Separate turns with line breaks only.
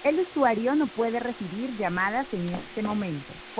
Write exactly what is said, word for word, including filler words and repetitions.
El usuario no puede recibir llamadas en este momento.